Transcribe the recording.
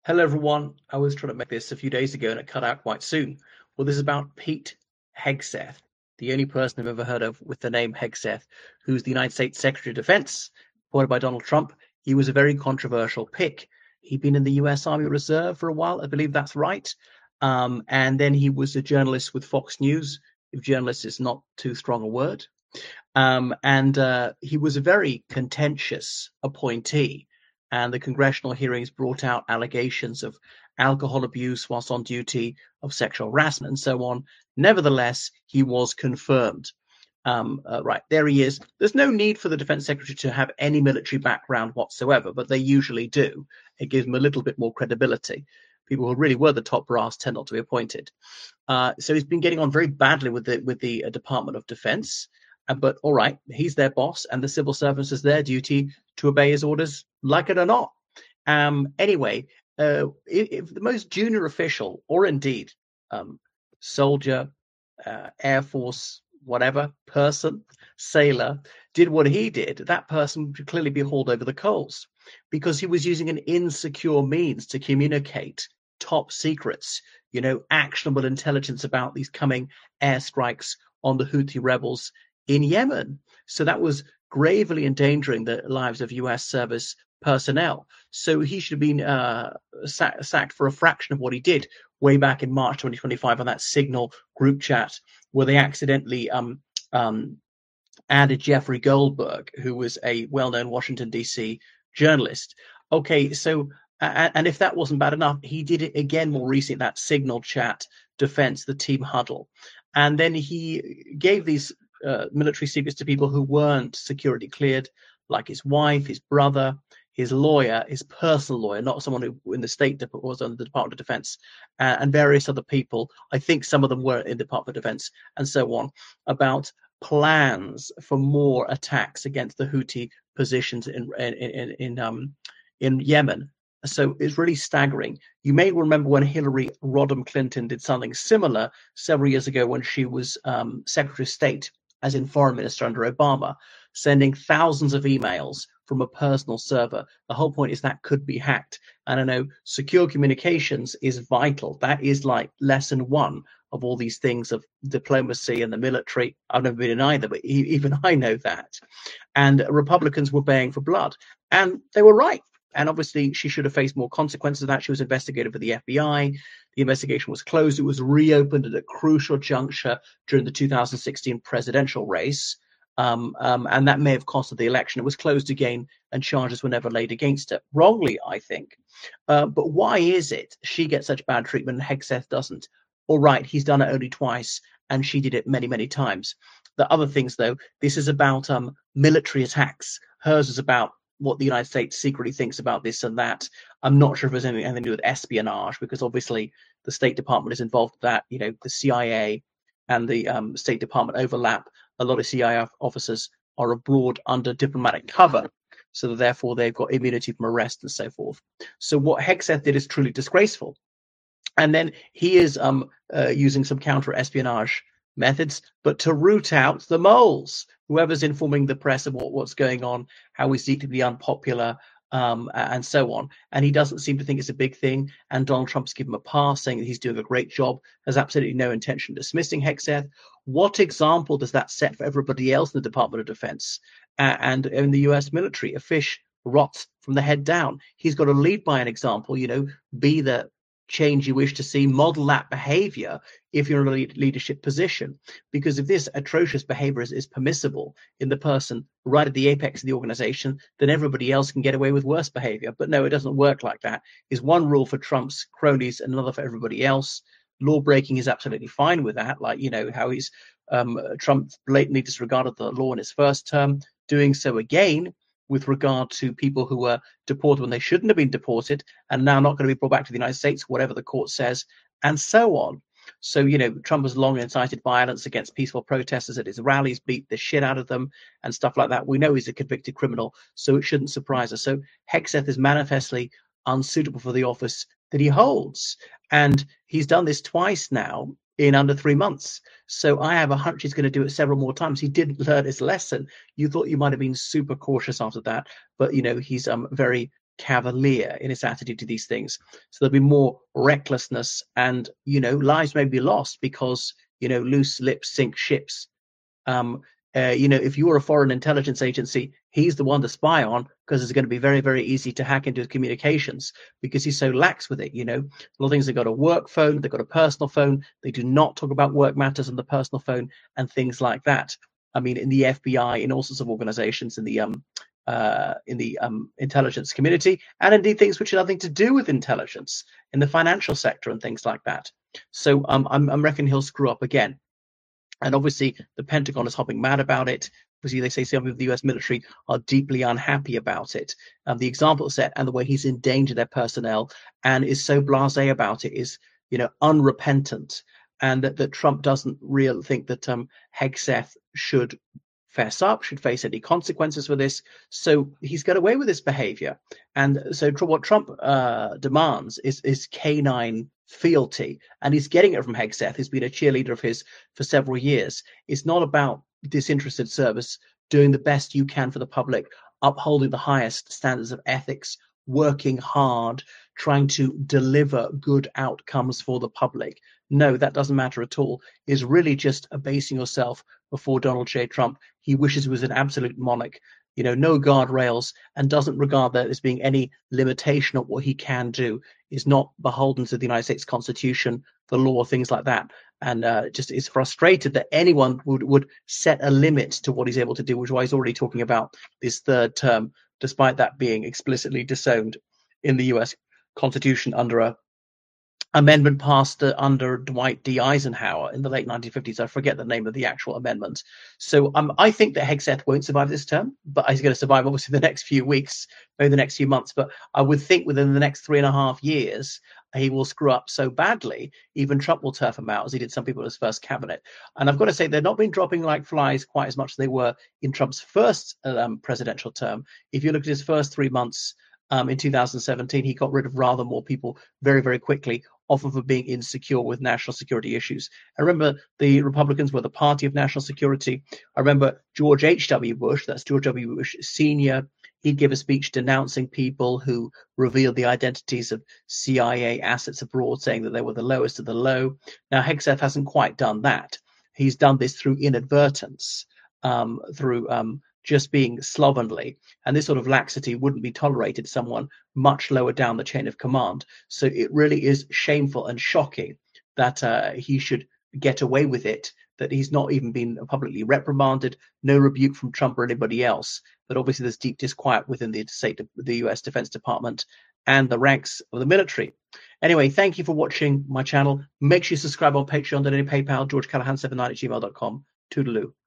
Hello, everyone. I was trying to make this a few days ago and it cut out quite soon. Well, this is about Pete Hegseth, the only person I've ever heard of with the name Hegseth, who's the United States Secretary of Defense, appointed by Donald Trump. He was a very controversial pick. He'd been in the US Army Reserve for a while, I believe that's right. And then he was a journalist with Fox News, if journalist is not too strong a word. And he was a very contentious appointee. And the congressional hearings brought out allegations of alcohol abuse whilst on duty, of sexual harassment, and so on. Nevertheless, he was confirmed. Right, there he is. There's no need for the defense secretary to have any military background whatsoever, but they usually do. It gives them a little bit more credibility. People who really were the top brass tend not to be appointed. So he's been getting on very badly with the Department of Defense. But all right, he's their boss, and the civil servants is their duty to obey his orders, like it or not. Anyway, if the most junior official, or indeed soldier, Air Force, whatever person, sailor, did what he did, that person would clearly be hauled over the coals because he was using an insecure means to communicate top secrets, actionable intelligence about these coming airstrikes on the Houthi rebels in Yemen. So that was gravely endangering the lives of US service personnel. So he should have been sacked for a fraction of what he did way back in March 2025 on that Signal group chat where they accidentally added Jeffrey Goldberg, who was a well-known Washington, D.C. journalist. Okay, so, and if that wasn't bad enough, he did it again more recently, that Signal chat defense, the team huddle. And then he gave these military secrets to people who weren't security cleared, like his wife, his brother, his lawyer, his personal lawyer, not someone who in the State Department was under the Department of Defense, and various other people. I think some of them were in the Department of Defense and so on, about plans for more attacks against the Houthi positions in Yemen. So it's really staggering. You may remember when Hillary Rodham Clinton did something similar several years ago when she was Secretary of State, as in Foreign Minister under Obama, sending thousands of emails from a personal server. The whole point is that could be hacked. And I know secure communications is vital. That is like lesson one of all these things of diplomacy and the military. I've never been in either, but even I know that. And Republicans were baying for blood. And they were right. And obviously, she should have faced more consequences of that. She was investigated for the FBI. The investigation was closed. It was reopened at a crucial juncture during the 2016 presidential race. And that may have costed the election. It was closed again, and charges were never laid against her. Wrongly, I think. But why is it she gets such bad treatment and Hegseth doesn't? All right, he's done it only twice, and she did it many, many times. The other things, though, this is about military attacks. Hers is about what the United States secretly thinks about this and that. I'm not sure if there's anything to do with espionage, because obviously the State Department is involved with that. The CIA and the State Department overlap. A lot of CIA officers are abroad under diplomatic cover, so that therefore they've got immunity from arrest and so forth. So what Hegseth did is truly disgraceful. And then he is using some counter-espionage methods, but to root out the moles, whoever's informing the press of what's going on, how he's deeply unpopular, and so on. And he doesn't seem to think it's a big thing. And Donald Trump's given him a pass, saying that he's doing a great job, has absolutely no intention of dismissing Hegseth. What example does that set for everybody else in the Department of Defense and in the US military? A fish rots from the head down. He's got to lead by an example, be the change you wish to see, model that behavior if you're in a leadership position. Because if this atrocious behavior is permissible in the person right at the apex of the organization, then everybody else can get away with worse behavior. But no, it doesn't work like that. Is one rule for Trump's cronies and another for everybody else. Law breaking is absolutely fine with that, like how he's Trump blatantly disregarded the law in his first term, doing so again with regard to people who were deported when they shouldn't have been deported and now not going to be brought back to the United States, whatever the court says, and so on. So, Trump has long incited violence against peaceful protesters at his rallies, beat the shit out of them and stuff like that. We know he's a convicted criminal, so it shouldn't surprise us. So Hegseth is manifestly unsuitable for the office that he holds. And he's done this twice now in under 3 months. So I have a hunch he's going to do it several more times. He didn't learn his lesson. You thought you might have been super cautious after that, but he's very cavalier in its attitude to these things. So there'll be more recklessness, and lives may be lost because loose lips sink ships. If you were a foreign intelligence agency, he's the one to spy on, because it's going to be very, very easy to hack into his communications because he's so lax with it. A lot of things, they've got a work phone, they've got a personal phone. They do not talk about work matters on the personal phone and things like that. I mean, in the FBI, in all sorts of organizations, in the intelligence community, and indeed things which have nothing to do with intelligence in the financial sector and things like that. So I'm reckoning he'll screw up again. And obviously, the Pentagon is hopping mad about it. Obviously, they say some of the US military are deeply unhappy about it. The example set and the way he's endangered their personnel and is so blasé about it is, unrepentant. And that Trump doesn't really think that Hegseth should fess up, should face any consequences for this. So he's got away with this behavior. And so what Trump demands is canine fealty, and he's getting it from Hegseth, who's been a cheerleader of his for several years. It's not about disinterested service, doing the best you can for the public, upholding the highest standards of ethics, working hard, trying to deliver good outcomes for the public. No, that doesn't matter at all. It's really just abasing yourself before Donald J. Trump. He wishes he was an absolute monarch, no guardrails, and doesn't regard that as being any limitation of what he can do. Is not beholden to the United States Constitution, the law, things like that, and just is frustrated that anyone would set a limit to what he's able to do, which is why he's already talking about this third term, despite that being explicitly disowned in the U.S. Constitution under a amendment passed under Dwight D. Eisenhower in the late 1950s. I forget the name of the actual amendment. So I think that Hegseth won't survive this term, but he's going to survive obviously the next few weeks, maybe the next few months. But I would think within the next 3.5 years, he will screw up so badly, even Trump will turf him out, as he did some people in his first cabinet. And I've got to say, they've not been dropping like flies quite as much as they were in Trump's first presidential term. If you look at his first 3 months in 2017, he got rid of rather more people very, very quickly, often for being insecure with national security issues. I remember the Republicans were the party of national security. I remember George H.W. Bush, that's George W. Bush Sr., he'd give a speech denouncing people who revealed the identities of CIA assets abroad, saying that they were the lowest of the low. Now, Hegseth hasn't quite done that. He's done this through inadvertence, through just being slovenly, and this sort of laxity wouldn't be tolerated someone much lower down the chain of command. So it really is shameful and shocking that he should get away with it, that he's not even been publicly reprimanded, no rebuke from Trump or anybody else. But obviously there's deep disquiet within the US Defense Department and the ranks of the military. Anyway, thank you for watching my channel. Make sure you subscribe on Patreon, donate PayPal, georgecallahan79@gmail.com. Toodaloo.